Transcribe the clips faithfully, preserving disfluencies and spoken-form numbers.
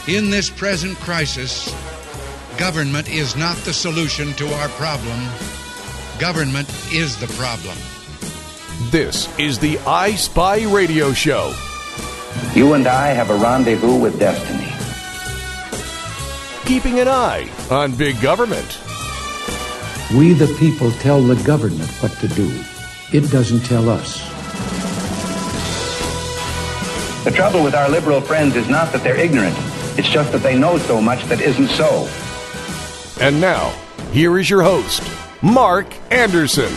In this present crisis, government is not the solution to our problem. Government is the problem. This is the I Spy Radio Show. You and I have a rendezvous with destiny. Keeping an eye on big government. We the people tell the government what to do. It doesn't tell us. The trouble with our liberal friends is not that they're ignorant. It's just that they know so much that isn't so. And now, here is your host, Mark Anderson.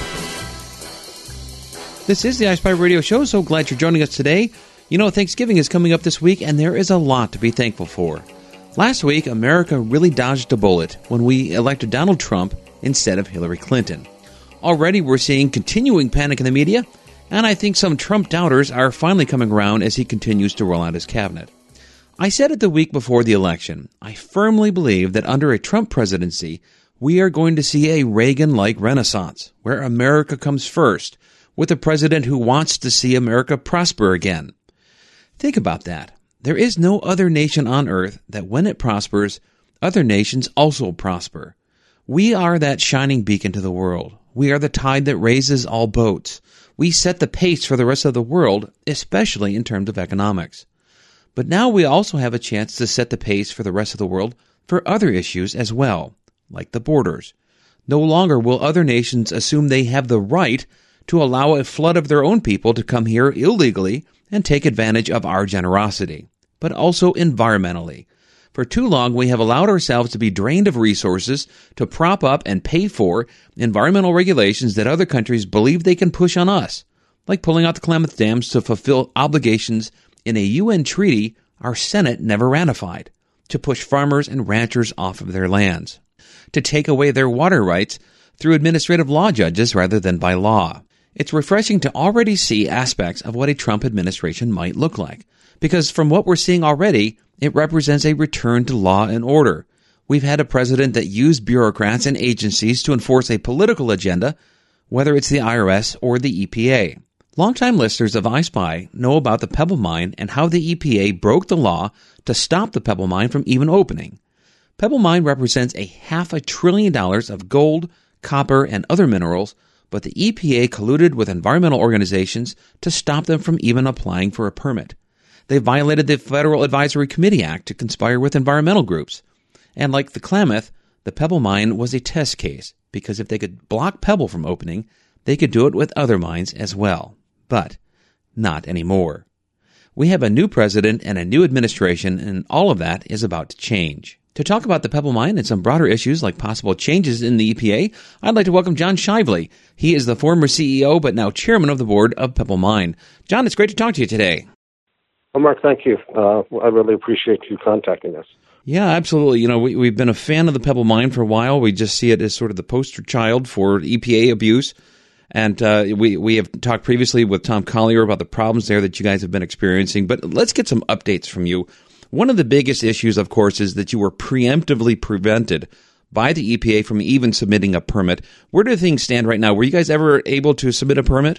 This is the I Spy Radio Show. So glad you're joining us today. You know, Thanksgiving is coming up this week, and there is a lot to be thankful for. Last week, America really dodged a bullet when we elected Donald Trump instead of Hillary Clinton. Already, we're seeing continuing panic in the media, and I think some Trump doubters are finally coming around as he continues to roll out his cabinet. I said it the week before the election. I firmly believe that under a Trump presidency, we are going to see a Reagan-like renaissance, where America comes first, with a president who wants to see America prosper again. Think about that. There is no other nation on earth that when it prospers, other nations also prosper. We are that shining beacon to the world. We are the tide that raises all boats. We set the pace for the rest of the world, especially in terms of economics. But now we also have a chance to set the pace for the rest of the world for other issues as well, like the borders. No longer will other nations assume they have the right to allow a flood of their own people to come here illegally and take advantage of our generosity, but also environmentally. For too long, we have allowed ourselves to be drained of resources to prop up and pay for environmental regulations that other countries believe they can push on us, like pulling out the Klamath dams to fulfill obligations in a U N treaty our Senate never ratified, to push farmers and ranchers off of their lands, to take away their water rights through administrative law judges rather than by law. It's refreshing to already see aspects of what a Trump administration might look like, because from what we're seeing already, it represents a return to law and order. We've had a president that used bureaucrats and agencies to enforce a political agenda, whether it's the I R S or the E P A. Longtime listeners of I Spy know about the Pebble Mine and how the E P A broke the law to stop the Pebble Mine from even opening. Pebble Mine represents a half a trillion dollars of gold, copper, and other minerals, but the E P A colluded with environmental organizations to stop them from even applying for a permit. They violated the Federal Advisory Committee Act to conspire with environmental groups. And like the Klamath, the Pebble Mine was a test case, because if they could block Pebble from opening, they could do it with other mines as well. But not anymore. We have a new president and a new administration, and all of that is about to change. To talk about the Pebble Mine and some broader issues like possible changes in the E P A, I'd like to welcome John Shively. He is the former C E O, but now chairman of the board of Pebble Mine. John, it's great to talk to you today. Well, Mark, thank you. Uh, I really appreciate you contacting us. Yeah, absolutely. You know, we, we've been a fan of the Pebble Mine for a while. We just see it as sort of the poster child for E P A abuse. And uh, we, we have talked previously with Tom Collier about the problems there that you guys have been experiencing. But let's get some updates from you. One of the biggest issues, of course, is that you were preemptively prevented by the E P A from even submitting a permit. Where do things stand right now? Were you guys ever able to submit a permit?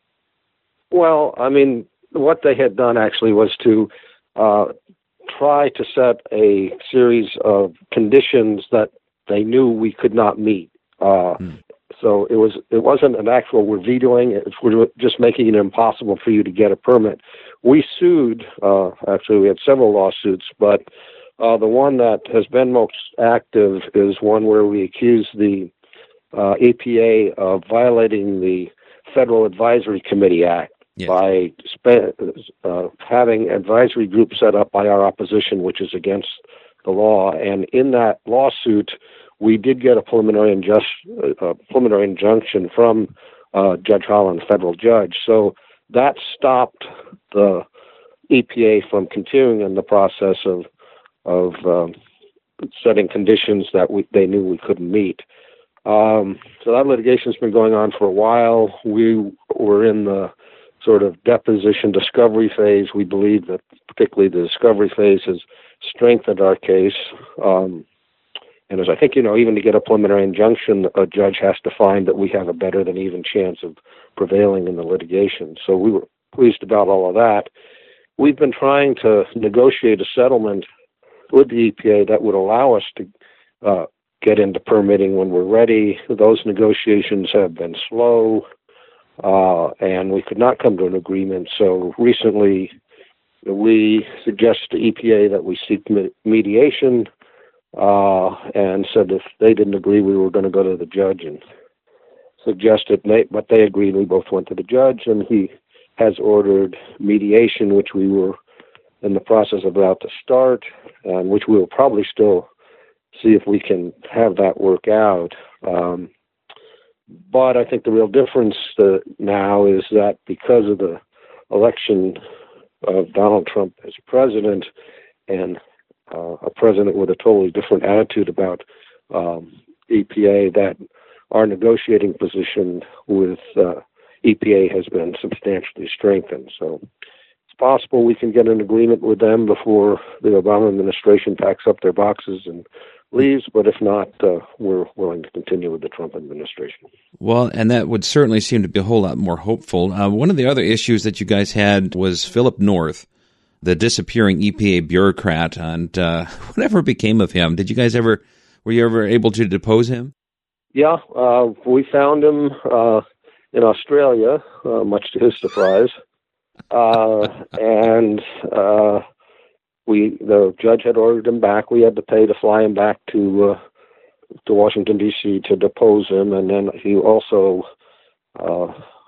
Well, I mean, what they had done actually was to uh, try to set a series of conditions that they knew we could not meet. Uh, hmm. So it was it wasn't an actual we're vetoing it, we're just making it impossible for you to get a permit. We sued, uh, actually we had several lawsuits, but uh, the one that has been most active is one where we accuse the uh, E P A of violating the Federal Advisory Committee Act yes. by spe- uh, having advisory groups set up by our opposition, which is against the law. And in that lawsuit, we did get a preliminary, injust, uh, preliminary injunction from uh, Judge Holland, federal judge. So that stopped the E P A from continuing in the process of of um, setting conditions that we, they knew we couldn't meet. Um, so that litigation's been going on for a while. We were in the sort of deposition discovery phase. We believe that particularly the discovery phase has strengthened our case. Um, And as I think you know, even to get a preliminary injunction, a judge has to find that we have a better than even chance of prevailing in the litigation. So we were pleased about all of that. We've been trying to negotiate a settlement with the E P A that would allow us to uh, get into permitting when we're ready. Those negotiations have been slow, uh, and we could not come to an agreement. So recently, we suggested to E P A that we seek me- mediation, uh, and said if they didn't agree, we were going to go to the judge and suggested, they, but they agreed. We both went to the judge, and he has ordered mediation, which we were in the process of about to start, and which we will probably still see if we can have that work out. Um, but I think the real difference uh, now is that because of the election of Donald Trump as president, and uh, a president with a totally different attitude about um, E P A, that our negotiating position with uh, E P A has been substantially strengthened. So it's possible we can get an agreement with them before the Obama administration packs up their boxes and leaves, but if not, uh, we're willing to continue with the Trump administration. Well, and that would certainly seem to be a whole lot more hopeful. Uh, one of the other issues that you guys had was Philip North, the disappearing E P A bureaucrat, and uh, whatever became of him. Did you guys ever, were you ever able to depose him? Yeah, uh, we found him uh, in Australia, uh, much to his surprise, uh, and uh, we the judge had ordered him back. We had to pay to fly him back to uh, to Washington D C to depose him, and then he also uh,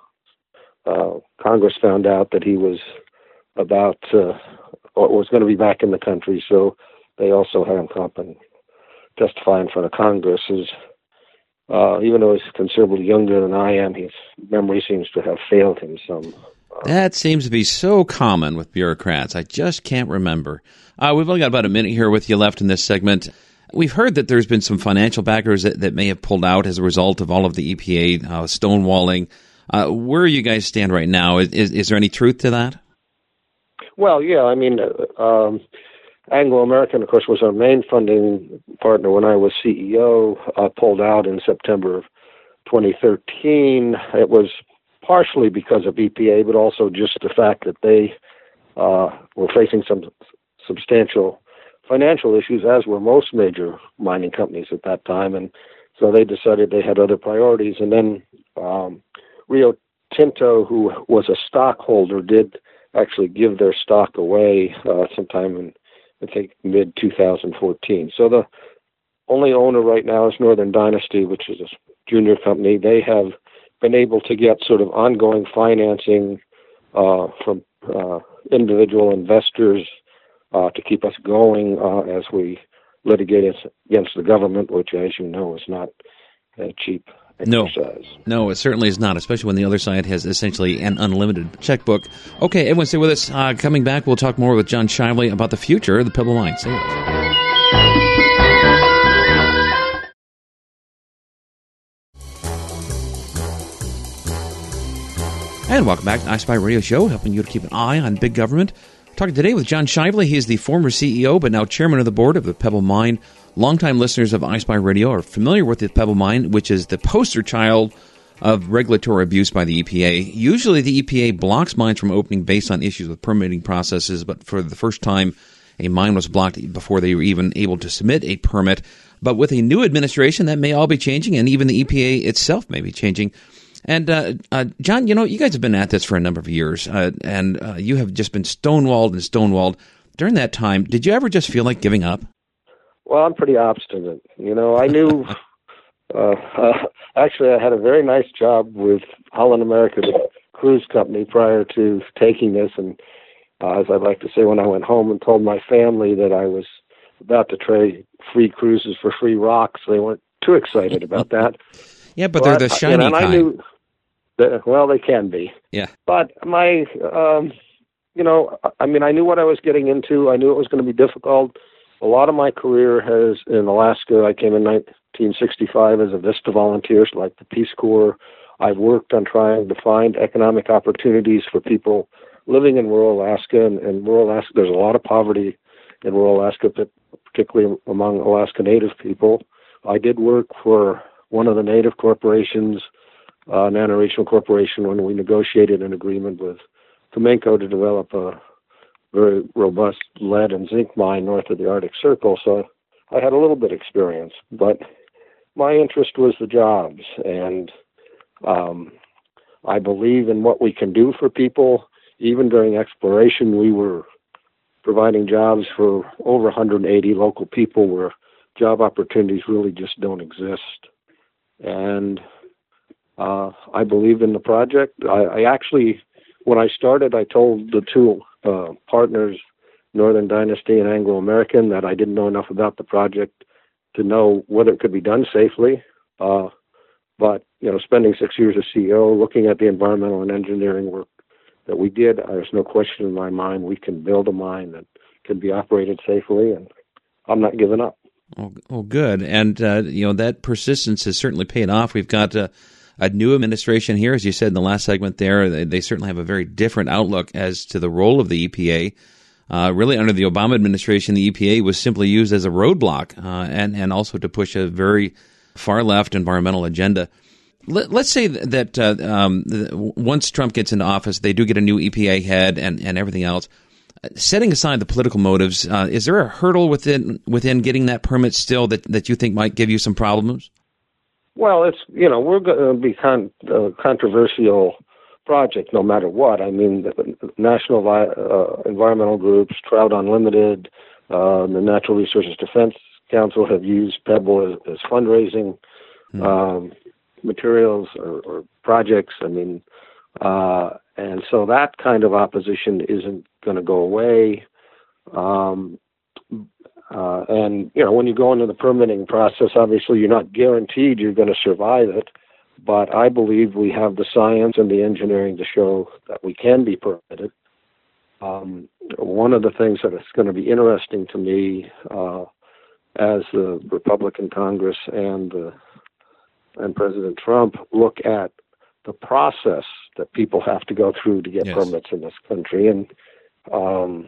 uh, Congress found out that he was about uh, or was going to be back in the country, so they also had him come up and testify in front of Congress. His, uh, even though he's considerably younger than I am, his memory seems to have failed him some. That seems to be so common with bureaucrats. I just can't remember. Uh, we've only got about a minute here with you left in this segment. We've heard that there's been some financial backers that, that may have pulled out as a result of all of the E P A uh, stonewalling. Uh, where you guys stand right now? Is, is, is there any truth to that? Well, yeah. I mean, uh, um, Anglo-American, of course, was our main funding partner when I was C E O, uh, pulled out in September of twenty thirteen. It was partially because of E P A, but also just the fact that they uh, were facing some substantial financial issues, as were most major mining companies at that time. And so they decided they had other priorities. And then um, Rio Tinto, who was a stockholder, did actually give their stock away uh, sometime in, I think, mid twenty fourteen. So the only owner right now is Northern Dynasty, which is a junior company. They have been able to get sort of ongoing financing uh, from uh, individual investors uh, to keep us going uh, as we litigate against the government, which, as you know, is not a cheap exercise. No, no, it certainly is not, especially when the other side has essentially an unlimited checkbook. Okay, everyone stay with us. Uh, coming back, we'll talk more with John Shively about the future of the Pebble Mine. Stay with us. And welcome back to the iSpy Radio Show, helping you to keep an eye on big government. We're talking today with John Shively. He is the former C E O, but now chairman of the board of the Pebble Mine. Longtime listeners of iSpy Radio are familiar with the Pebble Mine, which is the poster child of regulatory abuse by the E P A. Usually the E P A blocks mines from opening based on issues with permitting processes, but for the first time, a mine was blocked before they were even able to submit a permit. But with a new administration, that may all be changing, and even the E P A itself may be changing. And, uh, uh, John, you know, you guys have been at this for a number of years, uh, and uh, you have just been stonewalled and stonewalled. During that time, did you ever just feel like giving up? Well, I'm pretty obstinate. You know, I knew, uh, uh, actually, I had a very nice job with Holland America, the cruise company, prior to taking this. And uh, as I'd like to say, when I went home and told my family that I was about to trade free cruises for free rocks, they weren't too excited about that. Yeah, but, but they're the shiny you know, and kind. I knew that, well, they can be. Yeah. But my, um, you know, I mean, I knew what I was getting into. I knew it was going to be difficult. A lot of my career has in Alaska. I came in nineteen sixty-five as a Vista volunteer, so like the Peace Corps. I've worked on trying to find economic opportunities for people living in rural Alaska. And in rural Alaska, there's a lot of poverty in rural Alaska, particularly among Alaska Native people. I did work for one of the Native corporations, uh, NanoRegional Corporation, when we negotiated an agreement with Cominco to develop a very robust lead and zinc mine north of the Arctic Circle, so I had a little bit of experience. But my interest was the jobs, and um, I believe in what we can do for people. Even during exploration, we were providing jobs for over one hundred eighty local people where job opportunities really just don't exist. And uh, I believe in the project. I, I actually, when I started, I told the two uh, partners, Northern Dynasty and Anglo American, that I didn't know enough about the project to know whether it could be done safely. Uh, but, you know, spending six years as C E O, looking at the environmental and engineering work that we did, there's no question in my mind we can build a mine that can be operated safely, and I'm not giving up. Oh, oh good. And, uh, you know, that persistence has certainly paid off. We've got uh, a new administration here, as you said in the last segment there. They, they certainly have a very different outlook as to the role of the E P A. Uh, really, under the Obama administration, the E P A was simply used as a roadblock uh, and, and also to push a very far-left environmental agenda. Let, let's say that uh, um, once Trump gets into office, they do get a new E P A head and, and everything else. Setting aside the political motives, uh, is there a hurdle within within getting that permit still that, that you think might give you some problems? Well, it's, you know, we're going to be con- uh, controversial project no matter what. I mean, the national uh, environmental groups, Trout Unlimited, uh, the Natural Resources Defense Council have used Pebble as, as fundraising hmm. um, materials or, or projects. I mean, uh, and so that kind of opposition isn't going to go away. Um, uh, and, you know, when you go into the permitting process, obviously you're not guaranteed you're going to survive it. But I believe we have the science and the engineering to show that we can be permitted. Um, one of the things that is going to be interesting to me uh, as the Republican Congress and uh, and President Trump look at the process that people have to go through to get yes. permits in this country. And um,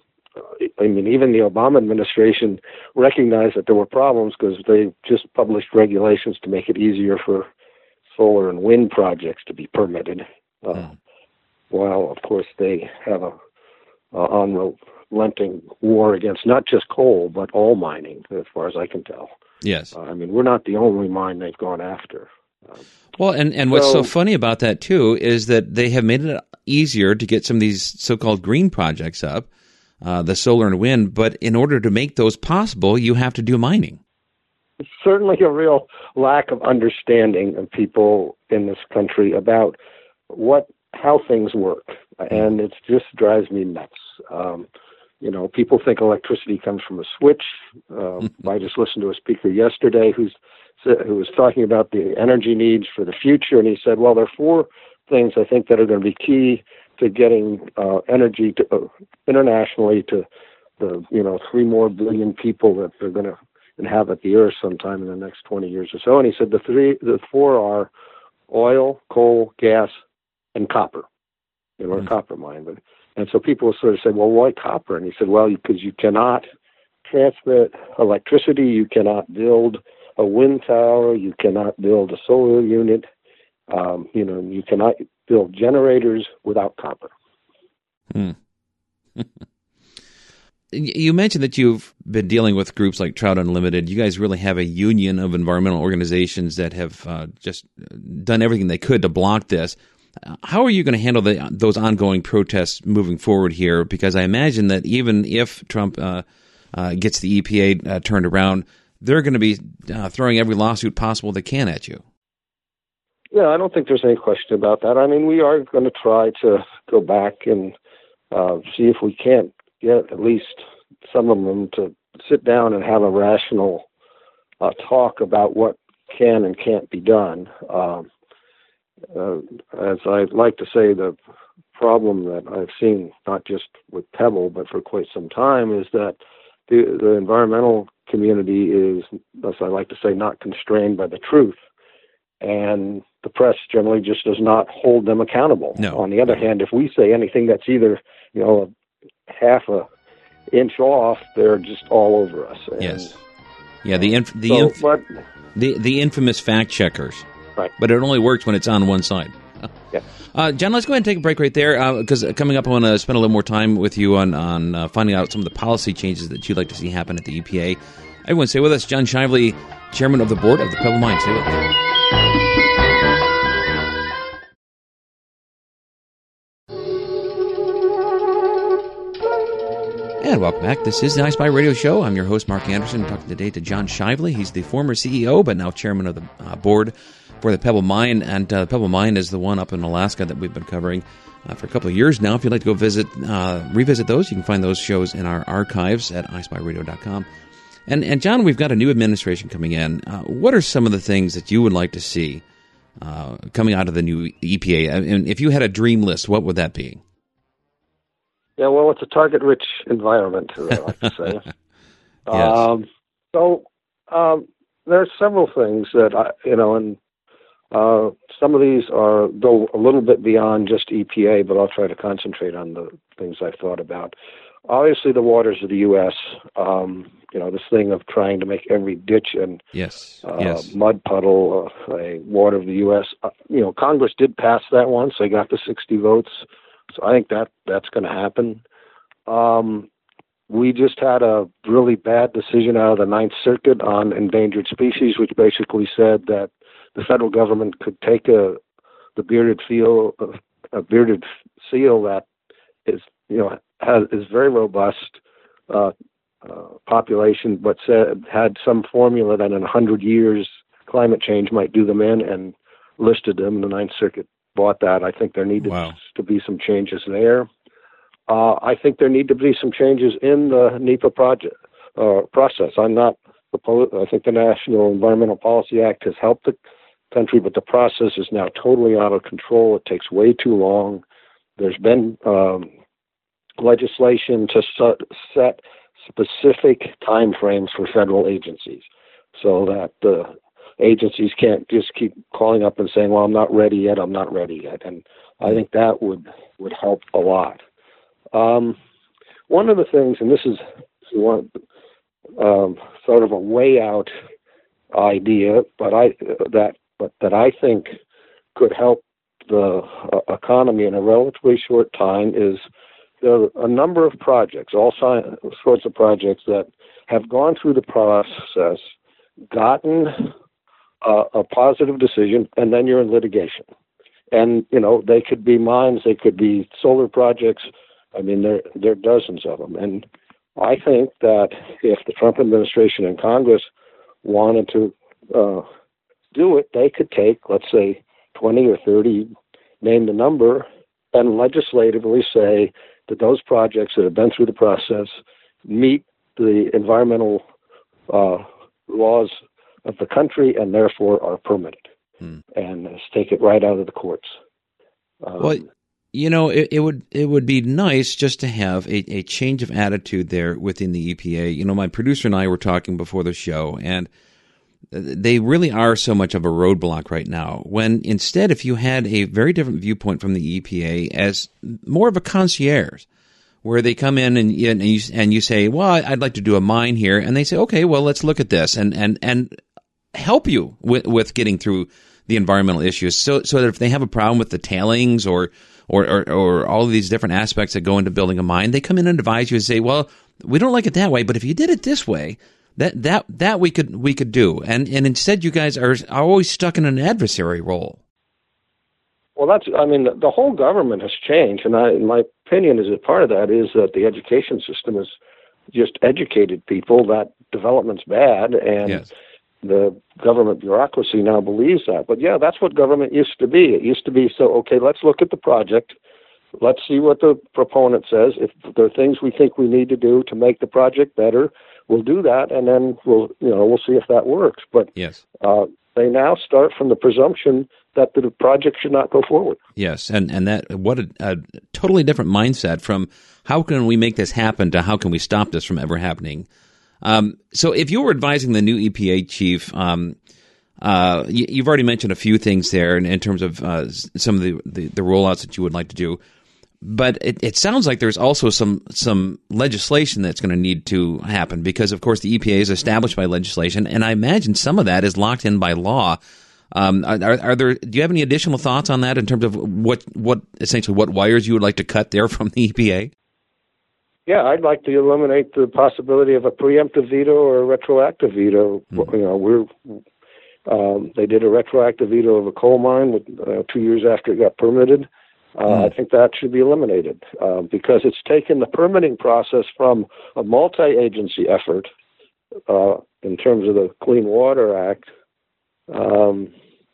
I mean, even the Obama administration recognized that there were problems because they just published regulations to make it easier for solar and wind projects to be permitted. Uh, mm. While, of course, they have a, a unrelenting war against not just coal, but all mining, as far as I can tell. Yes. Uh, I mean, we're not the only mine they've gone after. Um, well, and, and what's so, so funny about that, too, is that they have made it easier to get some of these so-called green projects up, uh, the solar and wind, but in order to make those possible, you have to do mining. It's certainly a real lack of understanding of people in this country about what how things work, and it just drives me nuts. Um, you know, people think electricity comes from a switch. Um, I just listened to a speaker yesterday who's who was talking about the energy needs for the future, and he said, "Well, there are four things I think that are going to be key to getting uh, energy to, uh, internationally to the you know three more billion people that are going to inhabit the earth sometime in the next twenty years or so." And he said the three, the four are oil, coal, gas, and copper. You know, mm-hmm. a copper mine. But, and so people sort of say, well, why copper? And he said, well, because you cannot transmit electricity, you cannot build a wind tower, you cannot build a solar unit, um, you know, you cannot build generators without copper. Hmm. You mentioned that you've been dealing with groups like Trout Unlimited. You guys really have a union of environmental organizations that have uh, just done everything they could to block this. How are you going to handle the, those ongoing protests moving forward here? Because I imagine that even if Trump uh, uh, gets the E P A uh, turned around, they're going to be uh, throwing every lawsuit possible they can at you. Yeah, I don't think there's any question about that. I mean, we are going to try to go back and uh, see if we can't get at least some of them to sit down and have a rational uh, talk about what can and can't be done. Um, uh, as I like to say, the problem that I've seen, not just with Pebble, but for quite some time, is that the, the environmental community is, as I like to say, not constrained by the truth. And the press generally just does not hold them accountable. No. On the other hand, if we say anything that's either, you know, half a inch off, they're just all over us. And, yes. Yeah, the inf- the, so, inf- but, the the infamous fact checkers. Right. But it only works when it's on one side. Yeah. Uh, John, let's go ahead and take a break right there because uh, coming up, I want to spend a little more time with you on, on uh, finding out some of the policy changes that you'd like to see happen at the E P A. Everyone stay with us. John Shively, Chairman of the Board of the Pebble Mine. Stay with us. And welcome back. This is the I Spy Radio Show. I'm your host, Mark Anderson, talking today to John Shively. He's the former C E O, but now chairman of the uh, board for the Pebble Mine. And uh, the Pebble Mine is the one up in Alaska that we've been covering uh, for a couple of years now. If you'd like to go visit, uh, revisit those, you can find those shows in our archives at i spy radio dot com. And, and John, we've got a new administration coming in. Uh, what are some of the things that you would like to see uh, coming out of the new E P A? And if you had a dream list, what would that be? Yeah, well, it's a target-rich environment, as I like to say. Yes. Um, so um, there are several things that, I, you know, and uh, some of these are go a little bit beyond just E P A, but I'll try to concentrate on the things I've thought about. Obviously, the waters of the U S, um, you know, this thing of trying to make every ditch and yes. uh, Yes. mud puddle uh, a water of the U S. Uh, you know, Congress did pass that once. They got the sixty votes. So I think that that's going to happen. Um, we just had a really bad decision out of the Ninth Circuit on endangered species, which basically said that the federal government could take a the bearded seal, a bearded seal that is you know has is very robust uh, uh, population, but said had some formula that in a hundred years climate change might do them in, and listed them. The Ninth Circuit bought that. I think there needed Wow. to be some changes there. Uh, I think there need to be some changes in the NEPA project uh, process. I'm not opposed. I think the National Environmental Policy Act has helped the country, but the process is now totally out of control. It takes way too long. There's been um, legislation to su- set specific timeframes for federal agencies so that the agencies can't just keep calling up and saying, well, I'm not ready yet, I'm not ready yet. And I think that would, would help a lot. Um, one of the things, and this is one, um, sort of a way out idea, but I that but that I think could help the uh, economy in a relatively short time is there are a number of projects, all si- sorts of projects that have gone through the process, gotten Uh, a positive decision, and then you're in litigation. And, you know, they could be mines, they could be solar projects. I mean, there, there are dozens of them. And I think that if the Trump administration and Congress wanted to uh, do it, they could take, let's say, twenty or thirty, name the number, and legislatively say that those projects that have been through the process meet the environmental uh, laws of the country and therefore are permitted, hmm. and let's take it right out of the courts. Um, well, you know, it, it would it would be nice just to have a, a change of attitude there within the E P A. You know, my producer and I were talking before the show, and they really are so much of a roadblock right now. When instead, if you had a very different viewpoint from the E P A as more of a concierge, where they come in and and you, and you say, well, I'd like to do a mine here, and they say, okay, well, let's look at this, and and and help you with, with getting through the environmental issues, so so that if they have a problem with the tailings or or, or or all of these different aspects that go into building a mine, they come in and advise you and say, well, we don't like it that way, but if you did it this way, that that that we could we could do, and and instead you guys are, are always stuck in an adversary role. Well, that's, I mean, the, the whole government has changed, and I, my opinion is that part of that is that the education system has just educated people that development's bad, and yes. the government bureaucracy now believes that. But yeah, that's what government used to be. It used to be, so, okay, let's look at the project. Let's see what the proponent says. If there are things we think we need to do to make the project better, we'll do that, and then we'll, you know, we'll see if that works. But yes. uh, they now start from the presumption that the project should not go forward. Yes, and, and that what a, a totally different mindset from how can we make this happen to how can we stop this from ever happening. Um, so if you were advising the new E P A chief, um, uh, you, you've already mentioned a few things there in, in terms of uh, some of the, the, the rollouts that you would like to do. But it, it sounds like there's also some some legislation that's going to need to happen because, of course, the E P A is established by legislation, and I imagine some of that is locked in by law. Um, are, are there? Do you have any additional thoughts on that in terms of what, what essentially what wires you would like to cut there from the E P A? Yeah, I'd like to eliminate the possibility of a preemptive veto or a retroactive veto. Mm-hmm. You know, we're um, they did a retroactive veto of a coal mine with, uh, two years after it got permitted. Uh, mm-hmm. I think that should be eliminated uh, because it's taken the permitting process from a multi-agency effort uh, in terms of the Clean Water Act um,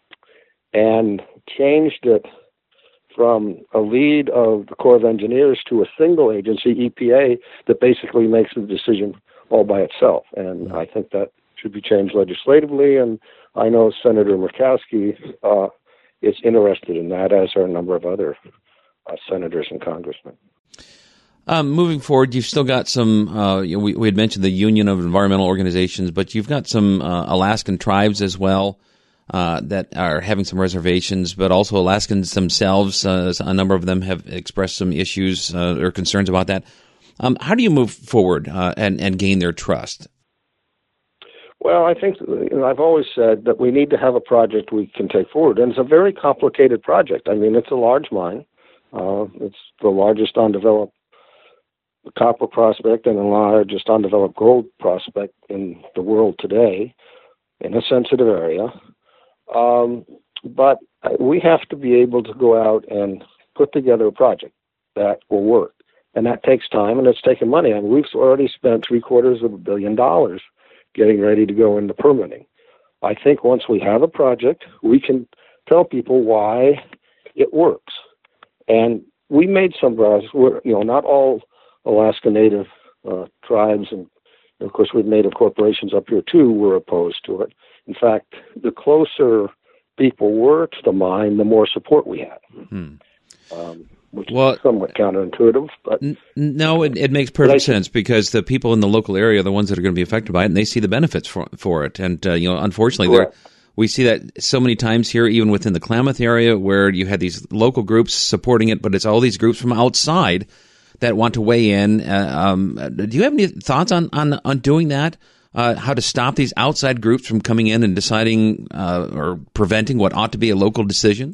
and changed it from a lead of the Corps of Engineers to a single agency, E P A, that basically makes the decision all by itself. And I think that should be changed legislatively, and I know Senator Murkowski uh, is interested in that, as are a number of other uh, senators and congressmen. Um, moving forward, you've still got some, uh, you know, we, we had mentioned the Union of Environmental Organizations, but you've got some uh, Alaskan tribes as well. Uh, that are having some reservations, but also Alaskans themselves, uh, a number of them have expressed some issues uh, or concerns about that. Um, how do you move forward uh, and, and gain their trust? Well, I think, you know, I've always said that we need to have a project we can take forward, and it's a very complicated project. I mean, it's a large mine. Uh, it's the largest undeveloped copper prospect and the largest undeveloped gold prospect in the world today in a sensitive area. Um, but we have to be able to go out and put together a project that will work. And that takes time, and it's taken money. I mean, we've already spent three quarters of a billion dollars getting ready to go into permitting. I think once we have a project, we can tell people why it works. And we made some progress. We're, you know, not all Alaska Native uh, tribes, and of course with Native corporations up here too, were opposed to it. In fact, the closer people were to the mine, the more support we had, hmm. um, which well, is somewhat counterintuitive. But n- no, it, it makes perfect sense because the people in the local area are the ones that are going to be affected by it, and they see the benefits for for it. And uh, you know, unfortunately, there we see that so many times here, even within the Klamath area, where you had these local groups supporting it, but it's all these groups from outside that want to weigh in. Uh, um, do you have any thoughts on on, on doing that? Uh, how to stop these outside groups from coming in and deciding uh, or preventing what ought to be a local decision?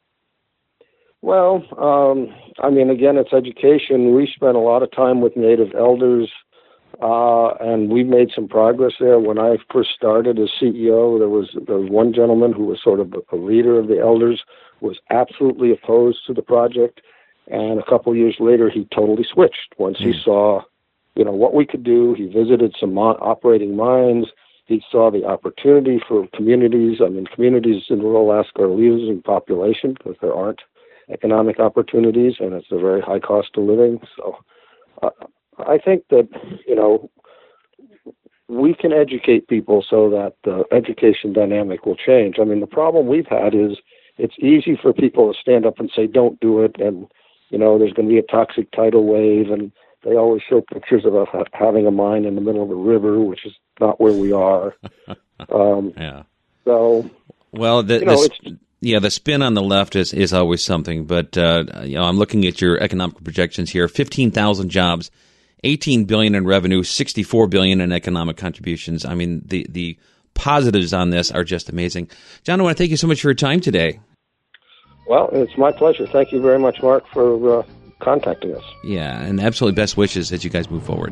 Well, um, I mean, again, it's education. We spent a lot of time with Native elders, uh, and we made some progress there. When I first started as C E O, there was there was one gentleman who was sort of a leader of the elders, was absolutely opposed to the project, and a couple of years later, he totally switched once mm. he saw you know, what we could do. He visited some mo- operating mines. He saw the opportunity for communities. I mean, communities in rural Alaska are losing population because there aren't economic opportunities, and it's a very high cost of living. So uh, I think that, you know, we can educate people so that the education dynamic will change. I mean, the problem we've had is it's easy for people to stand up and say, don't do it, and, you know, there's going to be a toxic tidal wave, and they always show pictures of us having a mine in the middle of a river, which is not where we are. Um, yeah. So, well, the, you know, the, it's, yeah, the spin on the left is, is always something. But uh, you know, I'm looking at your economic projections here: fifteen thousand jobs, eighteen billion in revenue, sixty-four billion in economic contributions. I mean, the the positives on this are just amazing. John, I want to thank you so much for your time today. Well, it's my pleasure. Thank you very much, Mark, for. Uh, contacting us. Yeah, and absolutely best wishes as you guys move forward.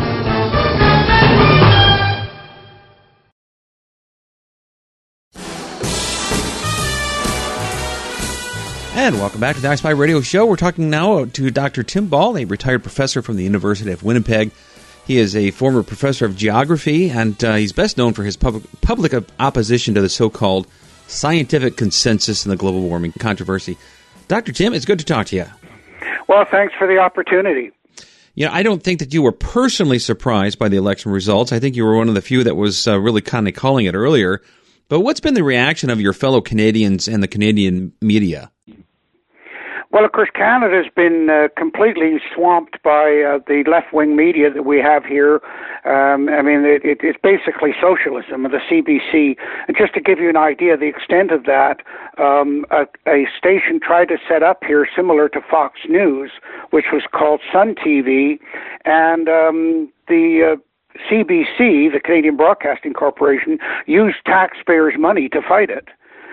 And welcome back to the iSpy Radio Show. We're talking now to Doctor Tim Ball, a retired professor from the University of Winnipeg. He is a former professor of geography, and uh, he's best known for his public, public opposition to the so-called scientific consensus in the global warming controversy. Doctor Tim, it's good to talk to you. Well, thanks for the opportunity. You know, I don't think that you were personally surprised by the election results. I think you were one of the few that was uh, really kind of calling it earlier. But what's been the reaction of your fellow Canadians and the Canadian media? Well, of course, Canada's been uh, completely swamped by uh, the left-wing media that we have here. Um, I mean, it, it, it's basically socialism, the C B C. And just to give you an idea of the extent of that, um, a, a station tried to set up here similar to Fox News, which was called Sun T V, and um, the uh, C B C, the Canadian Broadcasting Corporation, used taxpayers' money to fight it.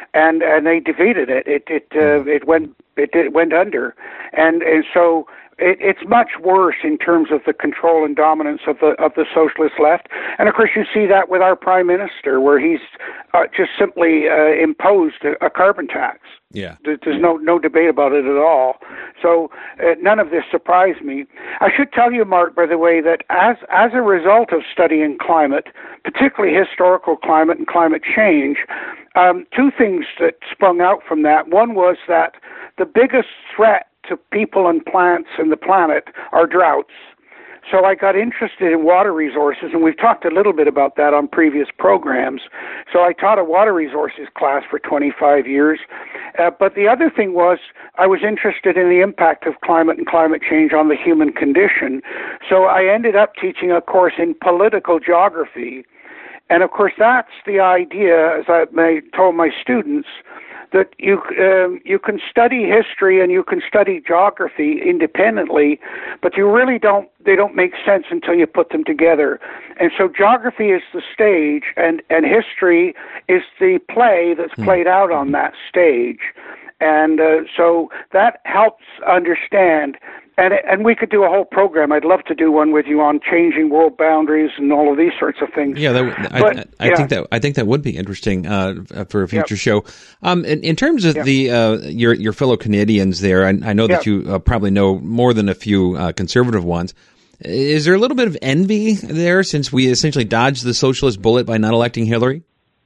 and and they defeated it. It it uh, it went it, it went under, and and so. It, it's much worse in terms of the control and dominance of the of the socialist left, and of course you see that with our prime minister, where he's uh, just simply uh, imposed a, a carbon tax. Yeah, there's no no debate about it at all. So uh, none of this surprised me. I should tell you, Mark, by the way, that as as a result of studying climate, particularly historical climate and climate change, um, two things that sprung out from that. One was that the biggest threat to people and plants and the planet are droughts. So I got interested in water resources, and we've talked a little bit about that on previous programs. So I taught a water resources class for twenty-five years. Uh, but the other thing was I was interested in the impact of climate and climate change on the human condition. So I ended up teaching a course in political geography. And of course, that's the idea, as I told my students, that you um, you can study history and you can study geography independently, but you really don't. They don't make sense until you put them together. And so geography is the stage, and and history is the play that's played out on that stage. And uh, so that helps understand. And and we could do a whole program. I'd love to do one with you on changing world boundaries and all of these sorts of things. Yeah, that, I, but, I, I yeah. think that I think that would be interesting uh, for a future yep. show. Um, in, in terms of yep. the uh, your your fellow Canadians there, I, I know that yep. you uh, probably know more than a few uh, conservative ones. Is there a little bit of envy there since we essentially dodged the socialist bullet by not electing Hillary?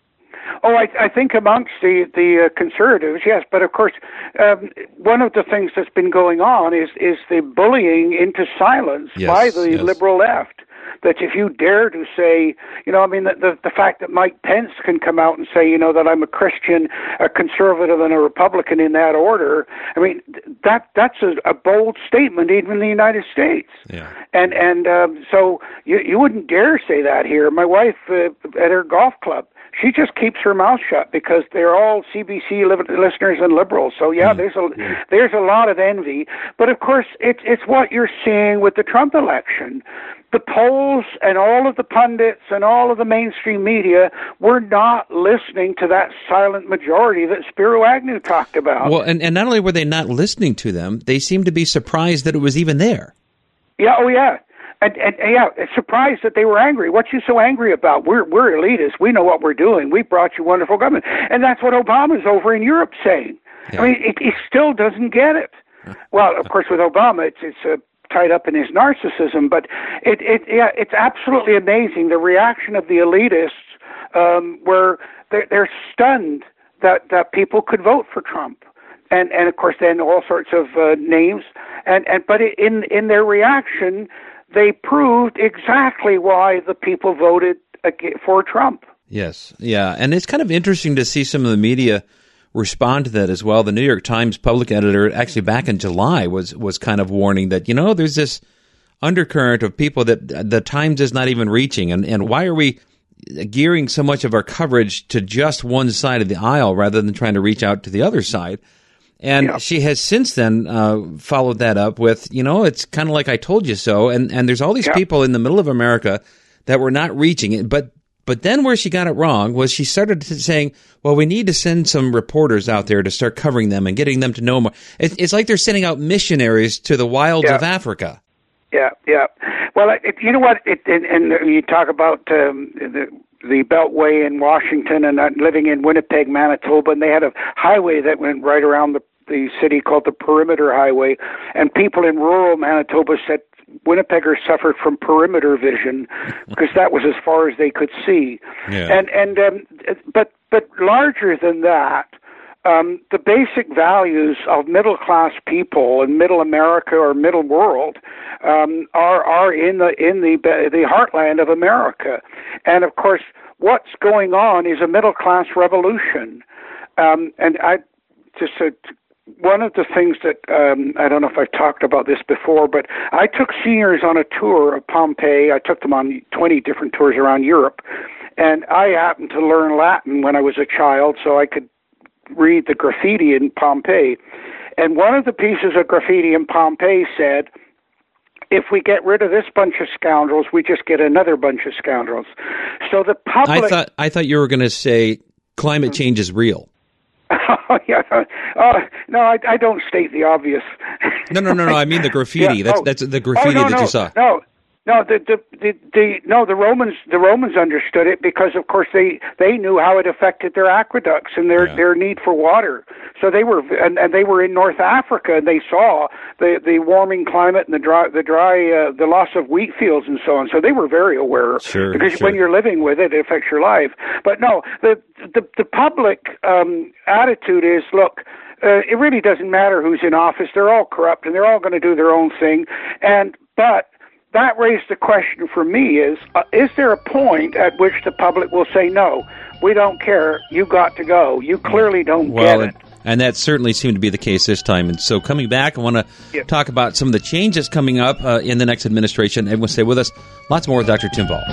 Oh, I, I think amongst the the uh, conservatives, yes. But of course, um, one of the things that's been going on is is the bullying into silence yes, by the yes. liberal left. That if you dare to say, you know, I mean, the, the the fact that Mike Pence can come out and say, you know, that I'm a Christian, a conservative, and a Republican in that order. I mean, that that's a, a bold statement, even in the United States. Yeah. And and um, so you you wouldn't dare say that here. My wife uh, at her golf club, she just keeps her mouth shut because they're all C B C li- listeners and liberals. So yeah, mm. there's a there's a lot of envy. But of course, it's it's what you're seeing with the Trump election. The polls and all of the pundits and all of the mainstream media were not listening to that silent majority that Spiro Agnew talked about. Well, and, and not only were they not listening to them, they seemed to be surprised that it was even there. Yeah, oh yeah. And, and, and yeah, surprised that they were angry. What you so angry about? We're we're elitists. We know what we're doing. We brought you wonderful government. And that's what Obama's over in Europe saying. Yeah. I mean, it, he still doesn't get it. Well, of course, with Obama, it's it's a tied up in his narcissism, but it, it yeah, it's absolutely amazing the reaction of the elitists, um, where they're, they're stunned that, that people could vote for Trump, and and of course then all sorts of uh, names, and and but in in their reaction, they proved exactly why the people voted for Trump. Yes, yeah, and it's kind of interesting to see some of the media respond to that as well. The New York Times public editor, actually back in July, was was kind of warning that, you know, there's this undercurrent of people that the Times is not even reaching, and, and why are we gearing so much of our coverage to just one side of the aisle rather than trying to reach out to the other side? And yeah. she has since then uh, followed that up with, you know, it's kind of like I told you so, and, and there's all these yeah. people in the middle of America that were not reaching it, but But then where she got it wrong was she started saying, well, we need to send some reporters out there to start covering them and getting them to know more. It's like they're sending out missionaries to the wilds yeah. of Africa. Yeah, yeah. Well, it, you know what? It, and, and you talk about um, the, the Beltway in Washington and uh, living in Winnipeg, Manitoba, and they had a highway that went right around the, the city called the Perimeter Highway, and people in rural Manitoba said, Winnipeggers suffered from perimeter vision because that was as far as they could see, yeah. and and um, but but larger than that, um, the basic values of middle class people in middle America or middle world um, are are in the in the the heartland of America, and of course, what's going on is a middle class revolution, um, and I just uh, one of the things that, um, I don't know if I've talked about this before, but I took seniors on a tour of Pompeii. I took them on twenty different tours around Europe, and I happened to learn Latin when I was a child, so I could read the graffiti in Pompeii. And one of the pieces of graffiti in Pompeii said, if we get rid of this bunch of scoundrels, we just get another bunch of scoundrels. So the public... I thought, I thought you were going to say climate change is real. Oh, yeah. Uh, no, I, I don't state the obvious. No, no, no, no. I mean the graffiti. Yeah, That's oh. that's the graffiti oh, no, that no, you saw. No, no. The, the the the no. The Romans the Romans understood it because, of course, they they knew how it affected their aqueducts and their, Yeah. their need for water. So they were and, and they were in North Africa and they saw the, the warming climate and the dry the dry uh, the loss of wheat fields and so on. So they were very aware Sure, because sure. when you're living with it, it affects your life. But no, the the the public um, attitude is, look. Uh, it really doesn't matter who's in office. They're all corrupt, and they're all going to do their own thing. And but that raised the question for me: is uh, is there a point at which the public will say, "No, we don't care. You got to go. You clearly don't Well, get it." and, and that certainly seemed to be the case this time. And so, coming back, I want to Yeah. talk about some of the changes coming up uh, in the next administration. Everyone, stay with us. Lots more with Doctor Tim Ball.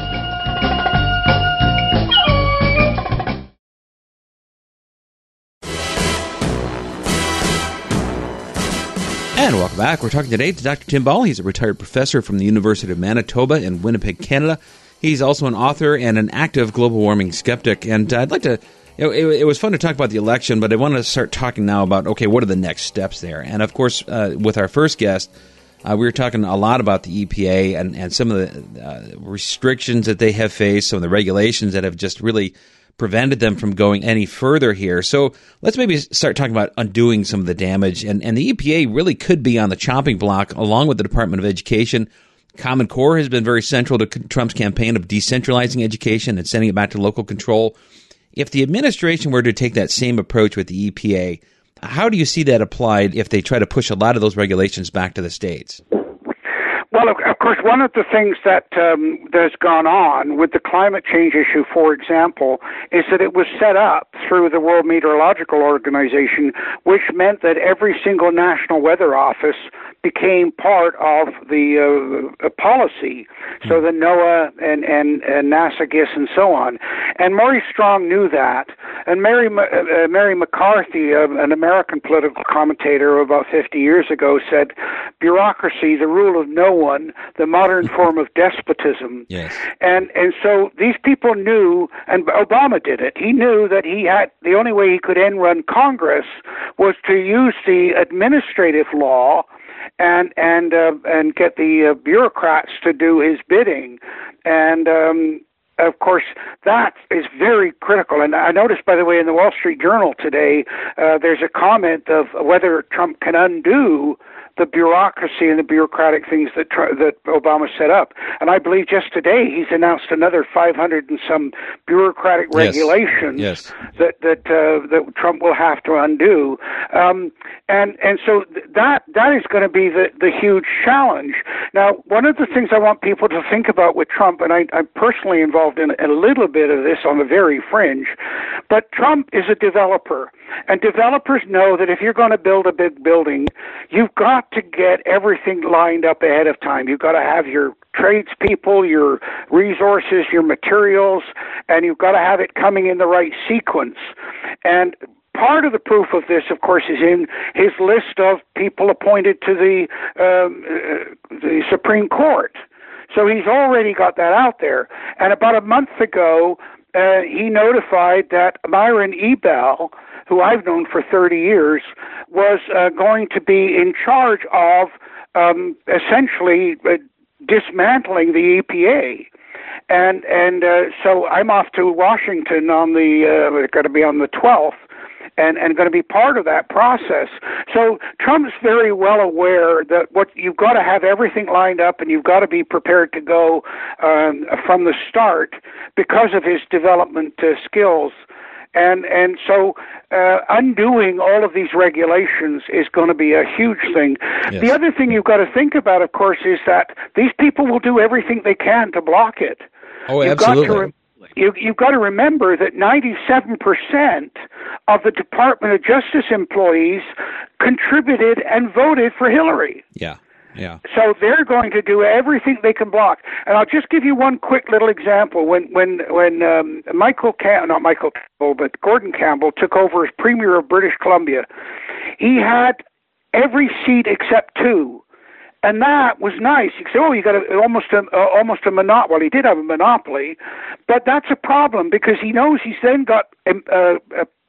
And welcome back. We're talking today to Doctor Tim Ball. He's a retired professor from the University of Manitoba in Winnipeg, Canada. He's also an author and an active global warming skeptic. And I'd like to, you know, it, it was fun to talk about the election, but I want to start talking now about, okay, what are the next steps there? And of course, uh, with our first guest, uh, we were talking a lot about the E P A and, and some of the uh, restrictions that they have faced, some of the regulations that have just really prevented them from going any further here. So let's maybe start talking about undoing some of the damage. And, and the E P A really could be on the chopping block along with the Department of Education. Common Core has been very central to Trump's campaign of decentralizing education and sending it back to local control. If the administration were to take that same approach with the E P A, how do you see that applied if they try to push a lot of those regulations back to the states? Well, of, of course, one of the things that um, that's gone on with the climate change issue, for example, is that it was set up through the World Meteorological Organization, which meant that every single national weather office became part of the uh, policy. So the NOAA and, and, and NASA, GIS, and so on. And Maury Strong knew that. And Mary uh, Mary McCarthy, uh, an American political commentator about fifty years ago, said, "Bureaucracy, the rule of no one, the modern form of despotism." Yes. And and so these people knew, and Obama did it. He knew that he had the only way he could end run Congress was to use the administrative law and and uh, and get the uh, bureaucrats to do his bidding. And um, of course, that is very critical. And I noticed, by the way, in the Wall Street Journal today, uh, there's a comment of whether Trump can undo the bureaucracy and the bureaucratic things that that Obama set up. And I believe just today he's announced another five hundred and some bureaucratic Yes. regulations Yes. that that uh, that Trump will have to undo. Um, and and so th- that that is going to be the, the huge challenge. Now, one of the things I want people to think about with Trump, and I, I'm personally involved in a little bit of this on the very fringe, but Trump is a developer. And developers know that if you're going to build a big building, you've got to get everything lined up ahead of time. You've got to have your tradespeople, your resources, your materials, and you've got to have it coming in the right sequence. And part of the proof of this, of course, is in his list of people appointed to the, um, uh, the Supreme Court. So he's already got that out there. And about a month ago, uh, he notified that Myron Ebell, who I've known for thirty years, was uh, going to be in charge of um, essentially uh, dismantling the E P A. And and uh, so I'm off to Washington on the, uh, it's going to be on the twelfth, and, and going to be part of that process. So Trump's very well aware that what you've got to have everything lined up and you've got to be prepared to go um, from the start because of his development uh, skills. And and so uh, undoing all of these regulations is going to be a huge thing. Yes. The other thing you've got to think about, of course, is that these people will do everything they can to block it. Oh, you've absolutely. Got to re- you, you've got to remember that ninety-seven percent of the Department of Justice employees contributed and voted for Hillary. Yeah, yeah. So they're going to do everything they can block. And I'll just give you one quick little example. When when when um, Michael Cam- not Michael Campbell, but Gordon Campbell took over as Premier of British Columbia, he had every seat except two. And that was nice. You say, oh, you got a, almost a uh, almost a monopoly. Well, he did have a monopoly, but that's a problem because he knows he's then got uh, uh,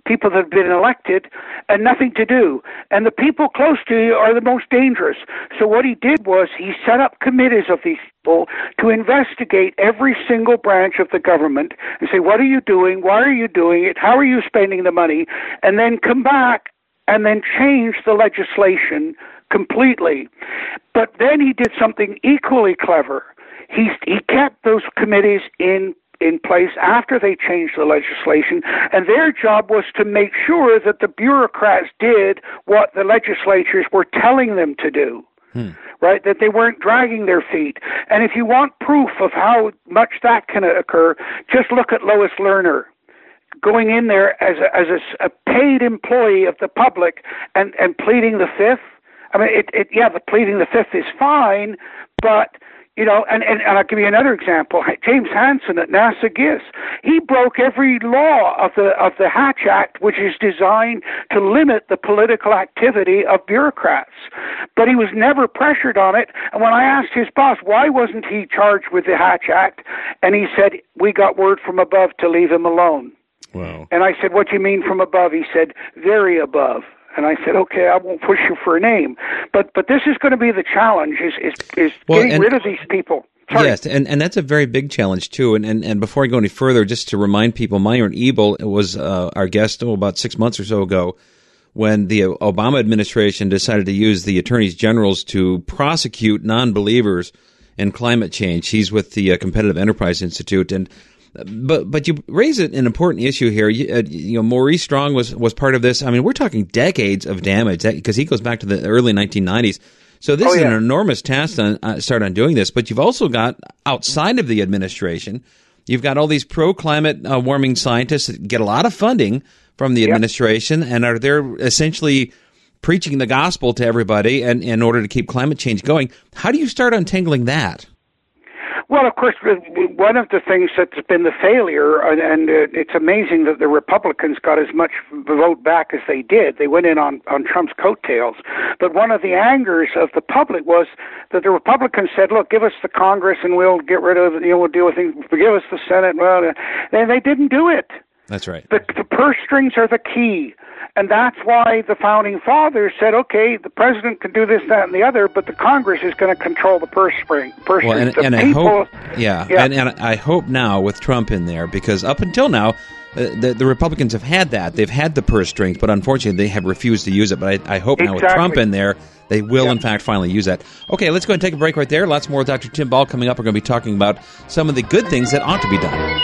people that have been elected and nothing to do. And the people close to you are the most dangerous. So what he did was he set up committees of these people to investigate every single branch of the government and say, what are you doing? Why are you doing it? How are you spending the money? And then come back and then change the legislation completely. But then he did something equally clever. He, he kept those committees in in place after they changed the legislation, and their job was to make sure that the bureaucrats did what the legislatures were telling them to do, hmm. right? That they weren't dragging their feet. And if you want proof of how much that can occur, just look at Lois Lerner going in there as a, as a, a paid employee of the public and, and pleading the fifth. I mean, it, it, yeah, the pleading the fifth is fine, but you know, and, and, and I'll give you another example. James Hansen at NASA G I S, he broke every law of the of the Hatch Act, which is designed to limit the political activity of bureaucrats. But he was never pressured on it. And when I asked his boss, why wasn't he charged with the Hatch Act? And he said, we got word from above to leave him alone. Wow. And I said, what do you mean from above? He said, very above. And I said, okay, I won't push you for a name. But but this is going to be the challenge, is is, is well, getting and, rid of these people. Sorry. Yes, and, and that's a very big challenge, too. And, and, and before I go any further, just to remind people, Myron Ebel was uh, our guest oh, about six months or so ago when the Obama administration decided to use the attorneys generals to prosecute non-believers in climate change. He's with the uh, Competitive Enterprise Institute. And But but you raise an important issue here. You, uh, you know, Maurice Strong was, was part of this. I mean, we're talking decades of damage because he goes back to the early nineteen nineties. So this oh, yeah. is an enormous task to uh, start on doing this. But you've also got, outside of the administration, you've got all these pro-climate uh, warming scientists that get a lot of funding from the yep. administration and are there essentially preaching the gospel to everybody and, in order to keep climate change going. How do you start untangling that? Well, of course, one of the things that's been the failure, and, and uh, it's amazing that the Republicans got as much vote back as they did. They went in on, on Trump's coattails. But one of the angers of the public was that the Republicans said, look, give us the Congress and we'll get rid of, you know, we'll deal with things. Give us the Senate. Well, and they didn't do it. That's right. The, the purse strings are the key. And that's why the Founding Fathers said, okay, the president can do this, that, and the other, but the Congress is going to control the purse string. Purse well, and, strings. and people, I hope, yeah, yeah. And, and I hope now with Trump in there, because up until now, uh, the, the Republicans have had that. They've had the purse strings, but unfortunately they have refused to use it. But I, I hope now exactly. with Trump in there, they will, yeah. in fact, finally use that. Okay, let's go and take a break right there. Lots more with Doctor Tim Ball coming up. We're going to be talking about some of the good things that ought to be done.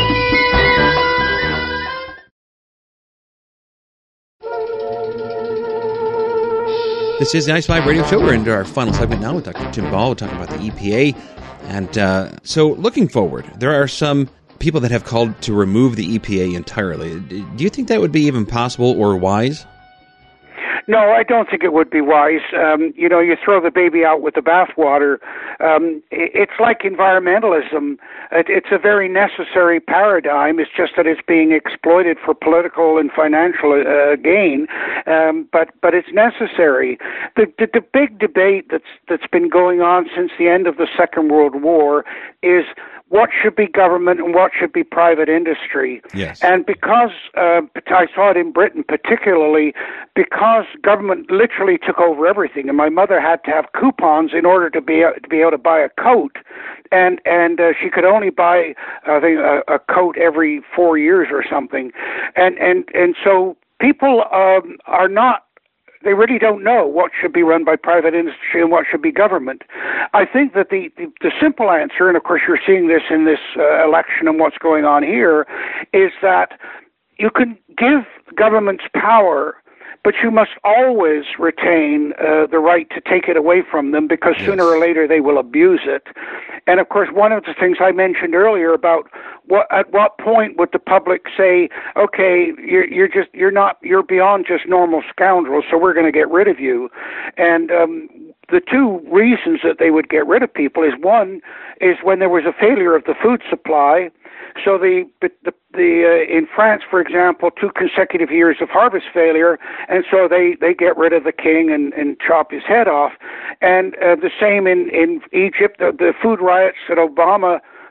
This is the Ice Five Radio Show. We're into our final segment now with Doctor Tim Ball. We're talking about the E P A. And uh, so looking forward, there are some people that have called to remove the E P A entirely. Do you think that would be even possible or wise? No, I don't think it would be wise. Um, you know, you throw the baby out with the bathwater. Um, it's like environmentalism. It, it's a very necessary paradigm. It's just that it's being exploited for political and financial uh, gain. Um, but but it's necessary. The, the the big debate that's that's been going on since the end of the Second World War is what should be government and what should be private industry. Yes. And because uh, I saw it in Britain particularly, because government literally took over everything, and my mother had to have coupons in order to be to be able to buy a coat, and and uh, she could only buy I think a, a coat every four years or something, and and and so people um, are not. They really don't know what should be run by private industry and what should be government. I think that the, the, the simple answer, and of course you're seeing this in this uh, election and what's going on here, is that you can give governments power, but you must always retain uh, the right to take it away from them, because yes. sooner or later they will abuse it. And of course, one of the things I mentioned earlier about what, at what point would the public say, okay, you're, you're just, you're not, you're beyond just normal scoundrels, so we're going to get rid of you. And um, the two reasons that they would get rid of people is, one is when there was a failure of the food supply. So the the, the uh, in France, for example, two consecutive years of harvest failure, and so they, they get rid of the king and, and chop his head off. And uh, the same in, in Egypt, the, the food riots that Obama,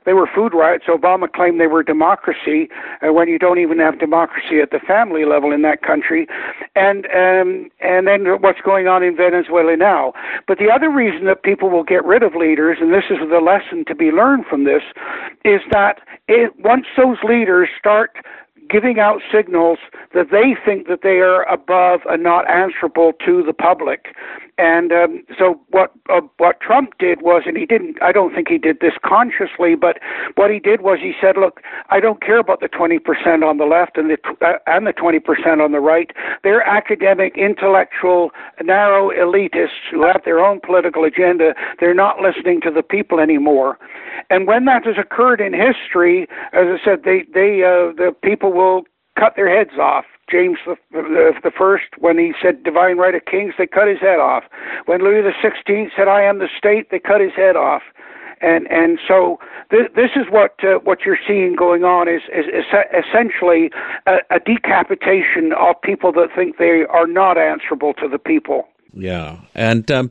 They were food riots. Obama claimed they were democracy uh, when you don't even have democracy at the family level in that country. And um, and then what's going on in Venezuela now. But the other reason that people will get rid of leaders, and this is the lesson to be learned from this, is that it, once those leaders start giving out signals that they think that they are above and not answerable to the public. And um, so what uh, what Trump did was, and he didn't, I don't think he did this consciously, but what he did was he said, look, I don't care about the twenty percent on the left and the uh, and the twenty percent on the right. They're academic, intellectual, narrow elitists who have their own political agenda. They're not listening to the people anymore. And when that has occurred in history, as I said, they, they uh, the people will cut their heads off. James the, the, the First, when he said divine right of kings, they cut his head off. When Louis the Sixteenth said, I am the state, they cut his head off. And and so th- this is what uh, what you're seeing going on is, is, is essentially a, a decapitation of people that think they are not answerable to the people. Yeah, and um,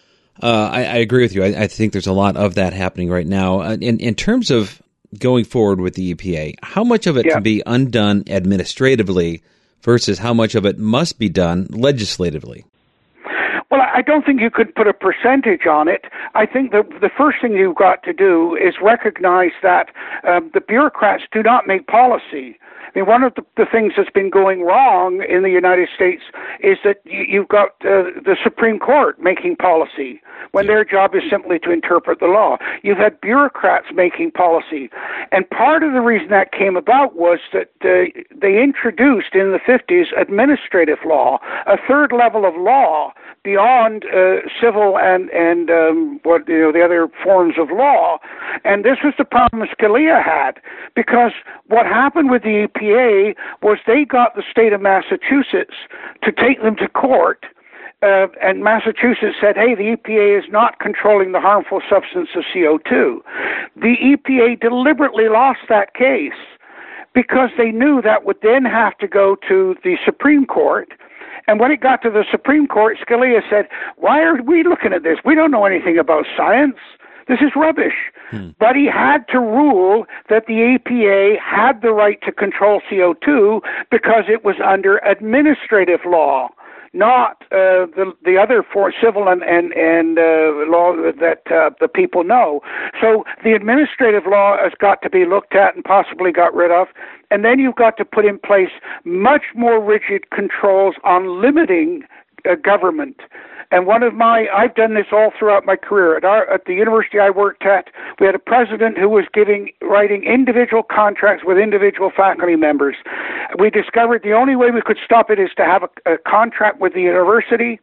uh, I, I agree with you. I, I think there's a lot of that happening right now. Uh, in in terms of going forward with the E P A, how much of it yeah. can be undone administratively versus how much of it must be done legislatively? Well, I don't think you could put a percentage on it. I think that the first thing you've got to do is recognize that um, the bureaucrats do not make policy. I mean, one of the, the things that's been going wrong in the United States is that you, you've got uh, the Supreme Court making policy when their job is simply to interpret the law. You've had bureaucrats making policy. And part of the reason that came about was that uh, they introduced in the fifties administrative law, a third level of law beyond uh, civil and and um, what you know the other forms of law. And this was the problem Scalia had, because what happened with the E P A was they got the state of Massachusetts to take them to court. Uh, and Massachusetts said, hey, the E P A is not controlling the harmful substance of C O two. The E P A deliberately lost that case because they knew that would then have to go to the Supreme Court. And when it got to the Supreme Court, Scalia said, why are we looking at this? We don't know anything about science. This is rubbish. Hmm. But he had to rule that the E P A had the right to control C O two because it was under administrative law, not uh, the the other four civil and and and uh, law that uh, the people know. So the administrative law has got to be looked at and possibly got rid of, and then you've got to put in place much more rigid controls on limiting uh, government. And one of my, I've done this all throughout my career. At, our, at the university I worked at, we had a president who was giving, writing individual contracts with individual faculty members. We discovered the only way we could stop it is to have a, a contract with the university,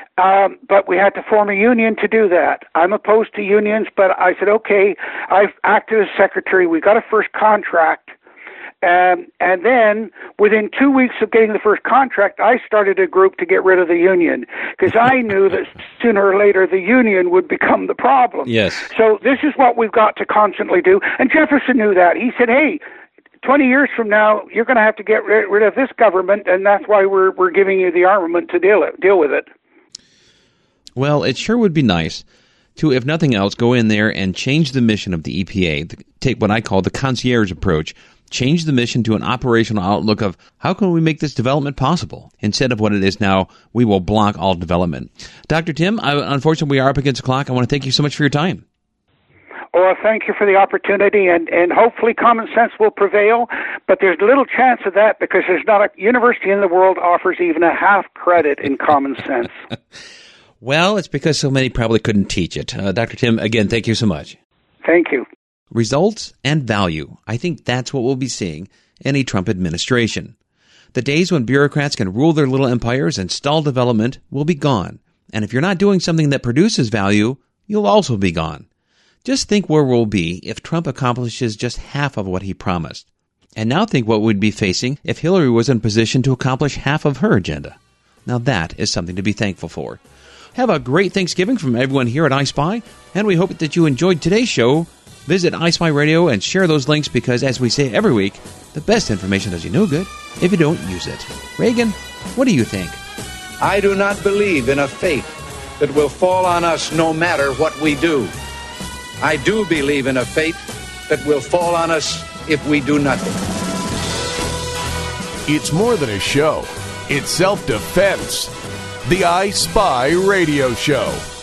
um, but we had to form a union to do that. I'm opposed to unions, but I said, okay, I've acted as secretary. We got a first contract. Um, and then, within two weeks of getting the first contract, I started a group to get rid of the union, because I knew that sooner or later the union would become the problem. Yes. So this is what we've got to constantly do. And Jefferson knew that. He said, hey, twenty years from now, you're going to have to get rid of this government, and that's why we're we're giving you the armament to deal it, deal with it. Well, it sure would be nice to, if nothing else, go in there and change the mission of the E P A, take what I call the concierge approach. Change the mission to an operational outlook of how can we make this development possible? Instead of what it is now, we will block all development. Doctor Tim, I, unfortunately, we are up against the clock. I want to thank you so much for your time. Well, thank you for the opportunity, and, and hopefully common sense will prevail, but there's little chance of that because there's not a university in the world offers even a half credit in common sense. Well, it's because so many probably couldn't teach it. Uh, Doctor Tim, again, thank you so much. Thank you. Results and value. I think that's what we'll be seeing in a Trump administration. The days when bureaucrats can rule their little empires and stall development will be gone. And if you're not doing something that produces value, you'll also be gone. Just think where we'll be if Trump accomplishes just half of what he promised. And now think what we'd be facing if Hillary was in position to accomplish half of her agenda. Now that is something to be thankful for. Have a great Thanksgiving from everyone here at iSpy, and we hope that you enjoyed today's show. Visit iSpy Radio and share those links because, as we say every week, the best information does you no good if you don't use it. Reagan, what do you think? I do not believe in a fate that will fall on us no matter what we do. I do believe in a fate that will fall on us if we do nothing. It's more than a show. It's self-defense. The I Spy Radio Show.